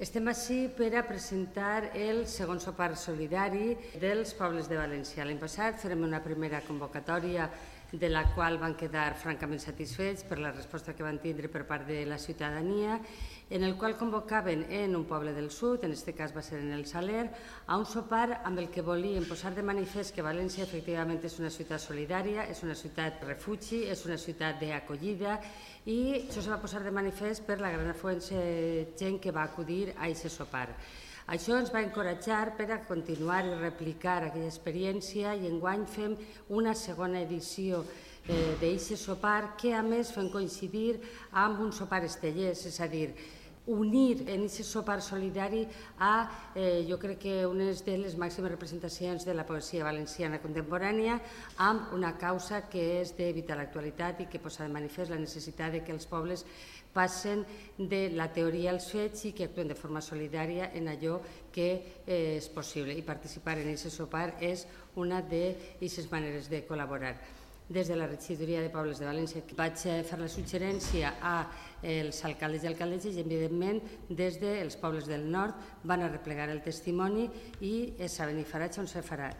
Estem ací per a presentar el segon sopar solidari dels pobles de València. L'any passat farem una primera convocatòria de la qual van quedar francament satisfets per la resposta que van tindre per part de la ciutadania, en el qual convocaven en un poble del sud, en aquest cas va ser en el Saler, a un sopar amb el que volien posar de manifest que València efectivament és una ciutat solidària, és una ciutat refugi, és una ciutat d'acollida, i això se va posar de manifest per la gran afluència de gent que va acudir a aquest sopar. Això ens va encoratjar per a continuar i replicar aquella experiència i enguany fem una segona edició d'aquest sopar que a més fem coincidir amb un sopar estellers, és a dir, unir en aquest sopar solidari a, jo crec que unes de les màximes representacions de la poesia valenciana contemporània amb una causa que és de vital actualitat i que posa de manifest la necessitat que els pobles passen de la teoria als fets i que actuen de forma solidària en allò que és possible. I participar en aquest sopar és una d'aquestes maneres de col·laborar. Des de la regidoria de Pobles de València vaig fer la suggerència als alcaldes i alcaldesses i, evidentment, des dels pobles del nord van arreplegar el testimoni i saben i farà on se farà.